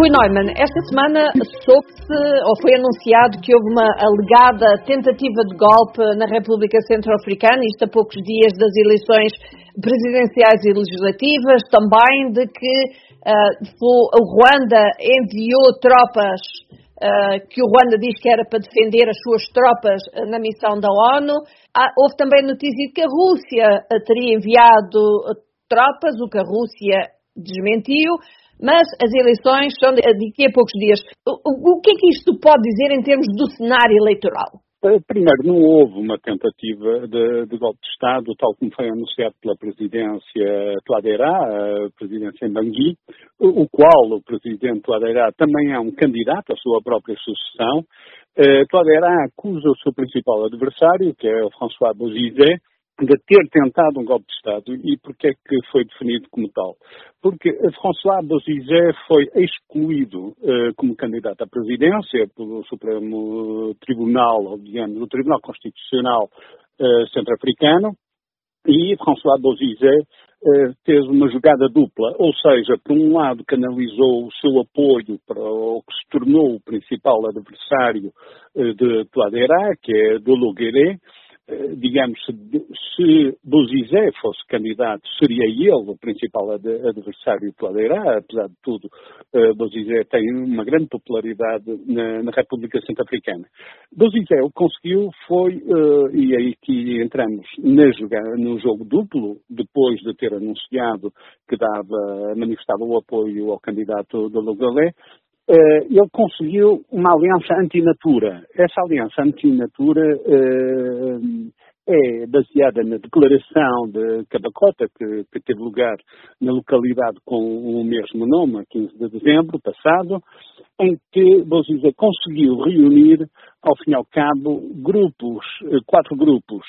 Rui Neumann, esta semana soube-se, ou foi anunciado, que houve uma alegada tentativa de golpe na República Centro-Africana, isto a poucos dias das eleições presidenciais e legislativas, também de que o Ruanda enviou tropas, que o Ruanda diz que era para defender as suas tropas na missão da ONU. Houve também notícia de que a Rússia teria enviado tropas, o que a Rússia desmentiu. Mas as eleições são daqui a poucos dias. O que é que isto pode dizer em termos do cenário eleitoral? Primeiro, não houve uma tentativa de golpe de Estado, tal como foi anunciado pela presidência Touadéra, a presidência em Bangui, o qual o presidente Touadéra também é um candidato à sua própria sucessão. Touadéra acusa o seu principal adversário, que é o François Bozizé, de ter tentado um golpe de Estado. E porquê é que foi definido como tal? Porque François Bozizé foi excluído como candidato à presidência pelo Supremo Tribunal, ou digamos, o Tribunal Constitucional Centro-Africano, e François Bozizé fez uma jogada dupla, ou seja, por um lado canalizou o seu apoio para o que se tornou o principal adversário de Touadéra, que é Dolo Guéré. Digamos, se Bozizé fosse candidato, seria ele o principal adversário de Touadéra. Apesar de tudo, Bozizé tem uma grande popularidade na República Centro-Africana. Bozizé o que conseguiu foi, e aí que entramos no jogo duplo, depois de ter anunciado que manifestava o apoio ao candidato de Logalé, ele conseguiu uma aliança antinatura. Essa aliança antinatura é baseada na declaração de Cabacota, que teve lugar na localidade com o mesmo nome, a 15 de dezembro passado, em que Bozizé conseguiu reunir, ao fim e ao cabo, quatro grupos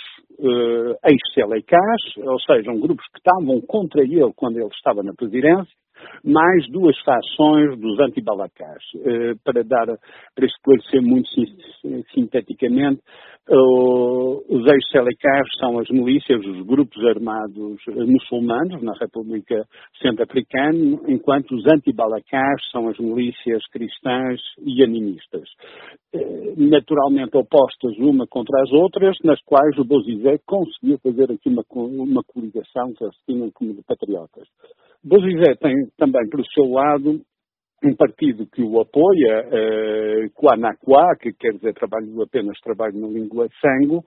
ex-Selecás, ou seja, grupos que estavam contra ele quando ele estava na presidência, mais duas fações dos anti-balacás. Para esclarecer muito sinteticamente, os ex-Selecás são as milícias, os grupos armados muçulmanos na República Centro-Africana, enquanto os anti-balacás são as milícias cristãs e animistas. Naturalmente opostas uma contra as outras, nas quais o Bozizé conseguiu fazer aqui uma coligação que eles tinham como de patriotas. Bozizé tem também, por seu lado, um partido que o apoia, Kwanakwa, que quer dizer apenas trabalho na língua sango,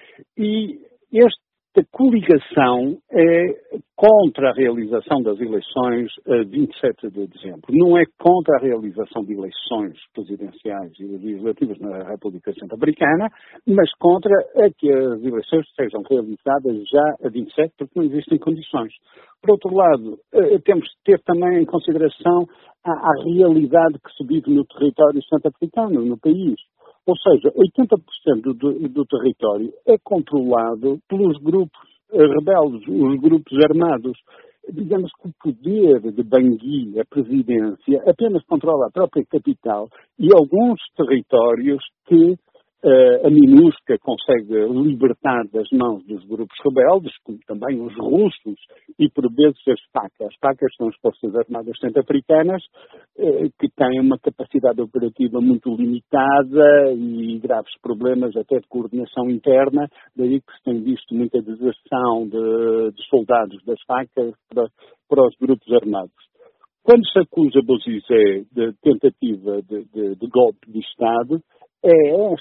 e esta coligação é contra a realização das eleições a 27 de dezembro. Não é contra a realização de eleições presidenciais e legislativas na República Centro-Africana, mas contra a que as eleições sejam realizadas já a 27, porque não existem condições. Por outro lado, temos de ter também em consideração a realidade que se vive no território centro-africano, no país. Ou seja, 80% do território é controlado pelos grupos rebeldes, os grupos armados. Digamos que o poder de Bangui, a presidência, apenas controla a própria capital e alguns territórios que a MINUSCA consegue libertar das mãos dos grupos rebeldes, como também os russos e, por vezes, as PAC. As PAC são as Forças Armadas Centro-Africanas, que têm uma capacidade operativa muito limitada e graves problemas até de coordenação interna, daí que se tem visto muita deserção de soldados das PAC para os grupos armados. Quando se acusa Bozizé de tentativa de golpe de Estado, é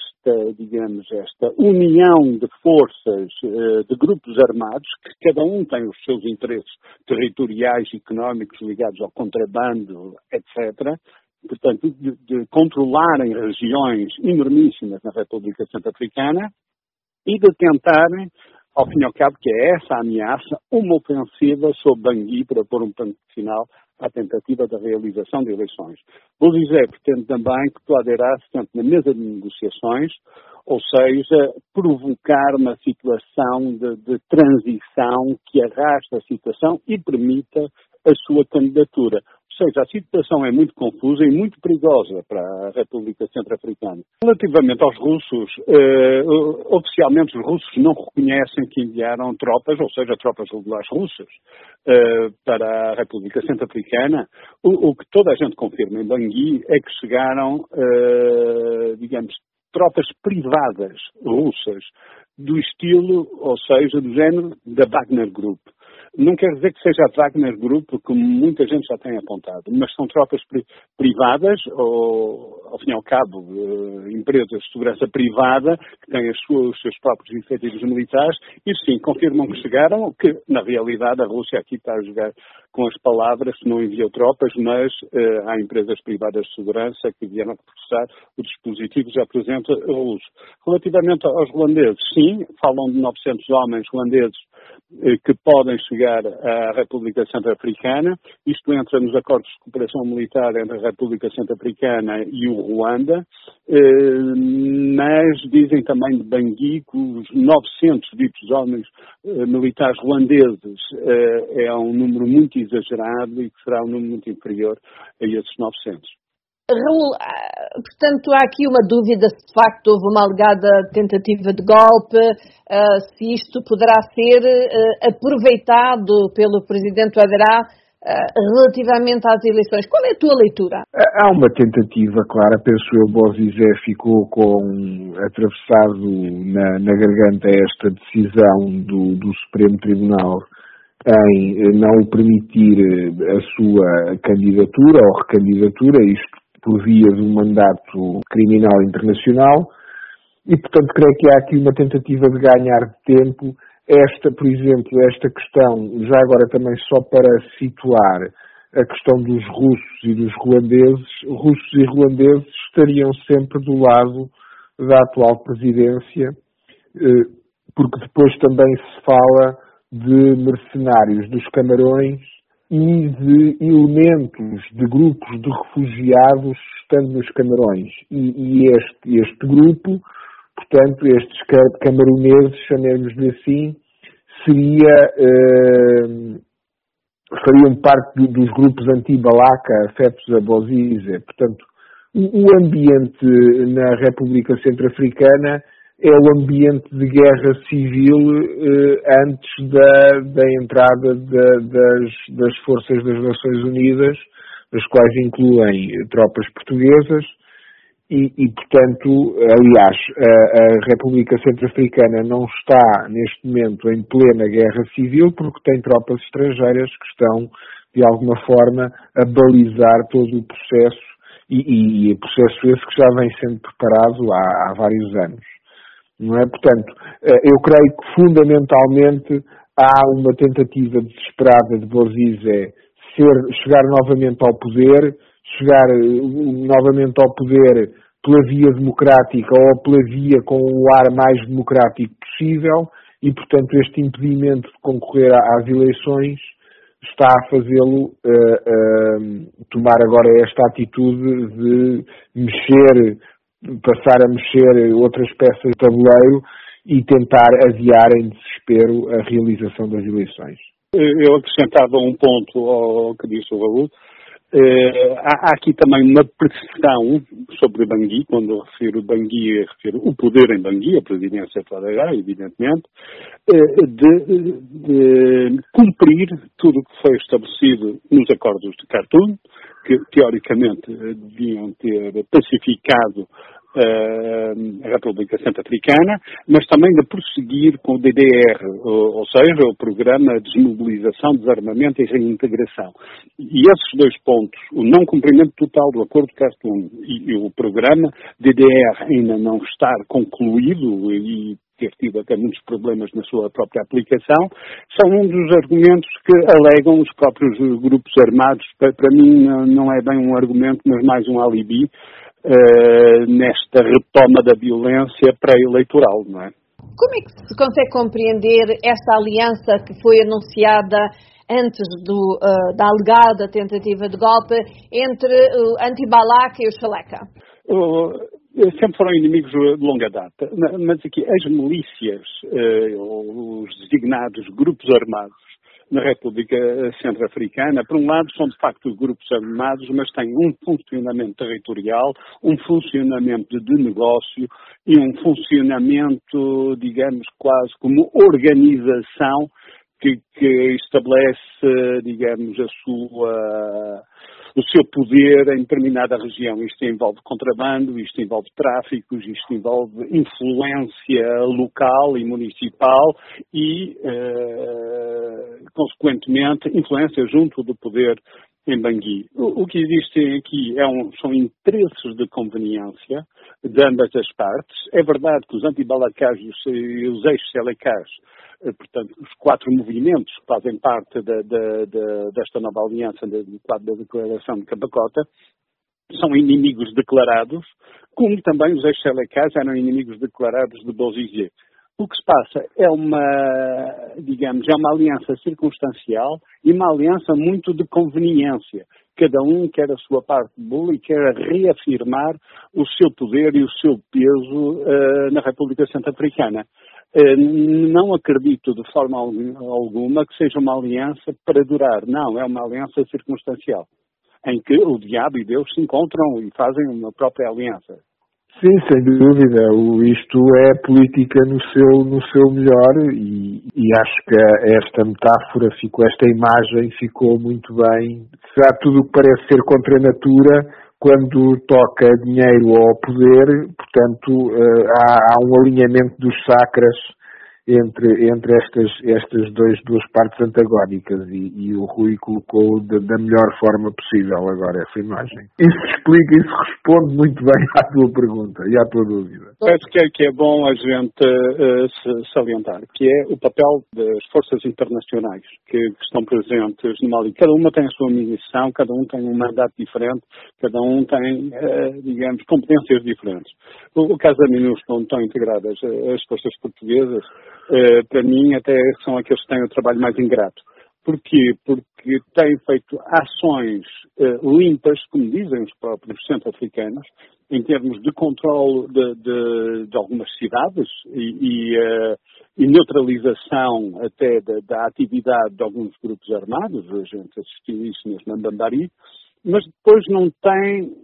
esta união de forças, de grupos armados, que cada um tem os seus interesses territoriais e económicos ligados ao contrabando, etc., portanto, de controlarem regiões enormíssimas na República Centro-Africana e de tentarem, ao fim e ao cabo, que é essa a ameaça, uma ofensiva sobre Bangui para pôr um ponto final à tentativa da realização de eleições. Bozizé pretende também que Touadéra se sente na mesa de negociações, ou seja, provocar uma situação de transição que arrasta a situação e permita a sua candidatura. Ou seja, a situação é muito confusa e muito perigosa para a República Centro-Africana. Relativamente aos russos, oficialmente os russos não reconhecem que enviaram tropas, ou seja, tropas regulares russas, para a República Centro-Africana. O que toda a gente confirma em Bangui é que chegaram, digamos, tropas privadas russas, do estilo, ou seja, do género da Wagner Group. Não quer dizer que seja a Wagner Group, como muita gente já tem apontado, mas são tropas privadas, ou, ao fim e ao cabo, empresas de segurança privada, que têm os seus próprios efetivos militares, e sim, confirmam que chegaram, que na realidade a Rússia aqui está a jogar com as palavras, que não enviou tropas, mas há empresas privadas de segurança que vieram processar o dispositivo já presente russo. Relativamente aos holandeses, sim, falam de 900 homens holandeses que podem chegar à República Centro-Africana. Isto entra nos acordos de cooperação militar entre a República Centro-Africana e o Ruanda, mas dizem também de Bangui que os 900 ditos homens militares ruandeses é um número muito exagerado e que será um número muito inferior a esses 900. Raul, portanto, há aqui uma dúvida se de facto houve uma alegada tentativa de golpe, se isto poderá ser aproveitado pelo Presidente Ouattara relativamente às eleições. Qual é a tua leitura? Há uma tentativa, clara, penso eu, Bozizé ficou atravessado na garganta esta decisão do Supremo Tribunal em não permitir a sua candidatura ou recandidatura, isto por via de um mandato criminal internacional, e, portanto, creio que há aqui uma tentativa de ganhar tempo. Por exemplo, esta questão, já agora também só para situar a questão dos russos e dos ruandeses, russos e ruandeses estariam sempre do lado da atual presidência, porque depois também se fala de mercenários dos Camarões e de elementos de grupos de refugiados estando nos Camarões. E este grupo, portanto, estes camaroneses, chamemos-lhe assim, fariam parte dos grupos anti-Balaka, afetos a Bozizé. Portanto, o ambiente na República Centro-Africana é o ambiente de guerra civil antes da entrada das forças das Nações Unidas, das quais incluem tropas portuguesas, e portanto, aliás, a República Centro-Africana não está neste momento em plena guerra civil porque tem tropas estrangeiras que estão, de alguma forma, a balizar todo o processo, e processo esse que já vem sendo preparado há vários anos. Não é? Portanto, eu creio que fundamentalmente há uma tentativa desesperada de Bozizé chegar novamente ao poder pela via democrática ou pela via com o ar mais democrático possível, e, portanto, este impedimento de concorrer às eleições está a fazê-lo tomar agora esta atitude de passar a mexer outras peças do tabuleiro e tentar adiar em desespero a realização das eleições. Eu acrescentava um ponto ao que disse o Raul. Há aqui também uma pressão sobre Bangui. Quando eu refiro Bangui, eu refiro o poder em Bangui, a presidência de Ouattara, evidentemente, de cumprir tudo o que foi estabelecido nos acordos de Khartoum, que teoricamente deviam ter pacificado a República Centro-Africana, mas também de prosseguir com o DDR, ou seja, o Programa de Desmobilização, Desarmamento e Reintegração. E esses dois pontos, o não cumprimento total do Acordo de Khartoum e o Programa DDR ainda não estar concluído e ter tido até muitos problemas na sua própria aplicação, são um dos argumentos que alegam os próprios grupos armados. Para mim não é bem um argumento, mas mais um alibi nesta retoma da violência pré-eleitoral, não é? Como é que se consegue compreender esta aliança que foi anunciada antes da alegada tentativa de golpe entre o anti-Balaka e o Chaleca? Sempre foram inimigos de longa data, mas aqui as milícias, os designados grupos armados na República Centro-Africana. Por um lado, são de facto grupos armados, mas têm um funcionamento territorial, um funcionamento de negócio e um funcionamento, digamos, quase como organização que estabelece, digamos, o seu poder em determinada região. Isto envolve contrabando, isto envolve tráficos, isto envolve influência local e municipal e, consequentemente, influência junto do poder em Bangui. O que existem aqui são interesses de conveniência de ambas as partes. É verdade que os anti-balacás e os ex-selecás, portanto, os 4 movimentos que fazem parte desta nova aliança do quadro da Declaração de Capacota, são inimigos declarados, como também os ex-selecás eram inimigos declarados de Bozizé. O que se passa é uma aliança circunstancial e uma aliança muito de conveniência. Cada um quer a sua parte de bolo e quer reafirmar o seu poder e o seu peso na República Centro-Africana. Não acredito de forma alguma que seja uma aliança para durar. Não, é uma aliança circunstancial, em que o diabo e Deus se encontram e fazem uma própria aliança. Sim, sem dúvida. Isto é política no seu melhor e acho que esta metáfora esta imagem ficou muito bem. Será tudo o que parece ser contra a natura quando toca dinheiro ao poder, portanto, há um alinhamento dos chakras entre estas duas partes antagónicas e o Rui colocou da melhor forma possível agora essa imagem. Isso responde muito bem à tua pergunta e à tua dúvida. Acho que é bom a gente salientar, que é o papel das forças internacionais que estão presentes no Mali. Cada uma tem a sua missão, cada um tem um mandato diferente, cada um tem, competências diferentes. O caso da MINUSCA, onde estão integradas as forças portuguesas, para mim até são aqueles que têm o trabalho mais ingrato. Porquê? Porque têm feito ações limpas, como dizem os próprios centro-africanos, em termos de controle de algumas cidades e neutralização até da atividade de alguns grupos armados. A gente assistiu isso mesmo na Bambari, mas depois não tem,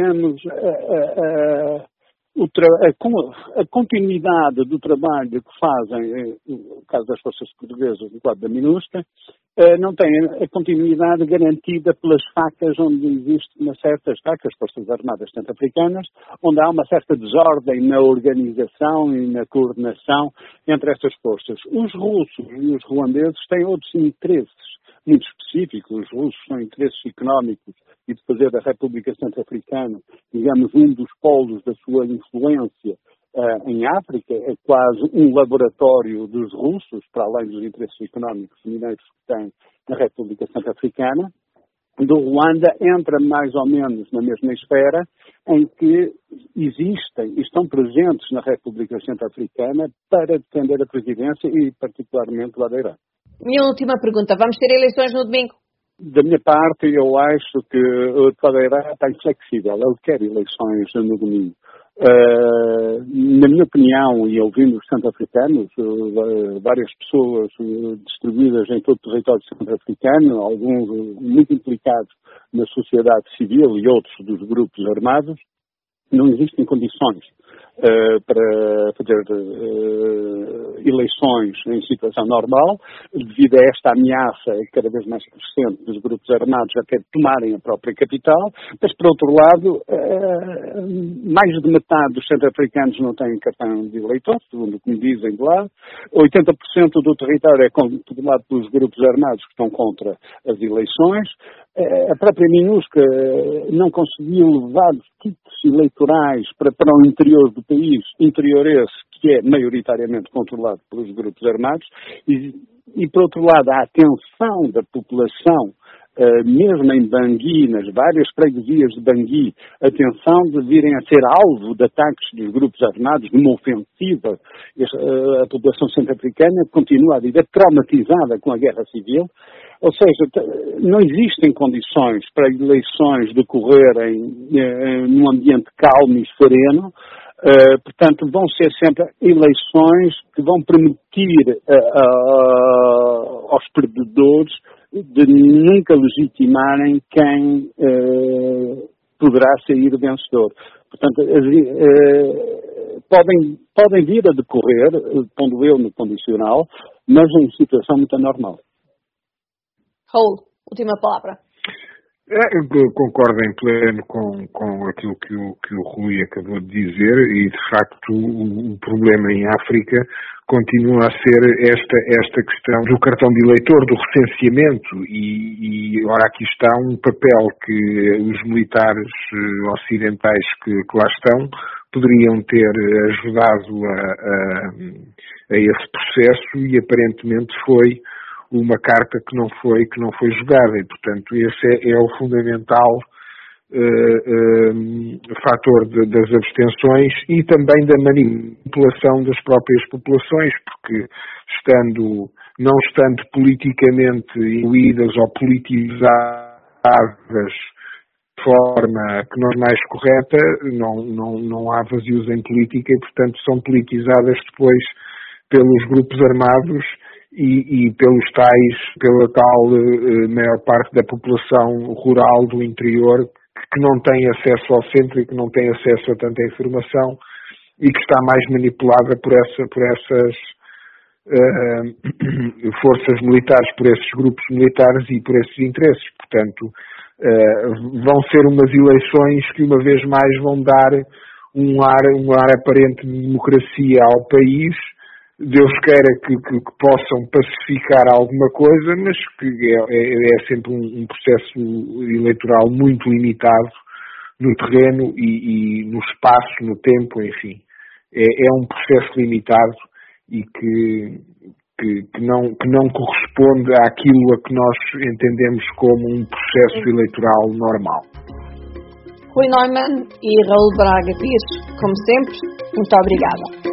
a continuidade do trabalho que fazem, no caso das forças portuguesas, no quadro da MINUSCA, não tem a continuidade garantida pelas facas onde existe facas, Forças Armadas Centro-Africanas, onde há uma certa desordem na organização e na coordenação entre estas forças. Os russos e os ruandeses têm outros interesses muito específicos. Os russos têm interesses económicos e de fazer da República Centro-Africana, um dos polos da sua influência em África. É quase um laboratório dos russos, para além dos interesses económicos e mineiros que têm na República Centro-Africana. Do Ruanda entra mais ou menos na mesma esfera em que existem e estão presentes na República Centro-Africana para defender a presidência e particularmente o Ladeira. Minha última pergunta, vamos ter eleições no domingo? Da minha parte, eu acho que o Ladeira está inflexível, ele quer eleições no domingo. Na minha opinião, e ouvindo os centro-africanos, várias pessoas distribuídas em todo o território centro-africano, alguns muito implicados na sociedade civil e outros dos grupos armados, não existem condições para fazer eleições em situação normal, devido a esta ameaça cada vez mais crescente dos grupos armados até tomarem a própria capital, mas, por outro lado, mais de metade dos centro-africanos não têm cartão de eleitor, segundo o que me dizem de lá. 80% do território é controlado pelos grupos armados que estão contra as eleições. A própria MINUSCA não conseguiu levar títulos eleitorais para o interior do país, interior esse que é maioritariamente controlado pelos grupos armados, e por outro lado a atenção da população, mesmo em Bangui, nas várias freguesias de Bangui, a atenção de virem a ser alvo de ataques dos grupos armados, de uma ofensiva. A população centro-africana continua a viver traumatizada com a guerra civil. Ou seja, não existem condições para eleições decorrerem num ambiente calmo e sereno. Portanto, vão ser sempre eleições que vão permitir aos perdedores de nunca legitimarem quem poderá sair vencedor. Portanto, podem vir a decorrer, pondo eu no condicional, mas em situação muito anormal. Raul, última palavra. Eu concordo em pleno com aquilo que o Rui acabou de dizer e, de facto, o problema em África continua a ser esta questão do cartão de eleitor, do recenseamento e ora, aqui está um papel que os militares ocidentais que lá estão poderiam ter ajudado a esse processo e, aparentemente, foi uma carta que não foi jogada e, portanto, esse é o fundamental fator das abstenções e também da manipulação das próprias populações, porque não estando politicamente incluídas ou politizadas de forma que não é mais correta, não há vazios em política e, portanto, são politizadas depois pelos grupos armados e pela tal maior parte da população rural do interior que não tem acesso ao centro e que não tem acesso a tanta informação e que está mais manipulada por essas forças militares, por esses grupos militares e por esses interesses. Portanto, vão ser umas eleições que uma vez mais vão dar um ar aparente de democracia ao país. Deus queira que possam pacificar alguma coisa, mas que é sempre um processo eleitoral muito limitado no terreno e no espaço, no tempo, enfim. É um processo limitado e que não corresponde àquilo a que nós entendemos como um processo eleitoral normal. Rui Neumann e Raul Braga Pires, como sempre, muito obrigada.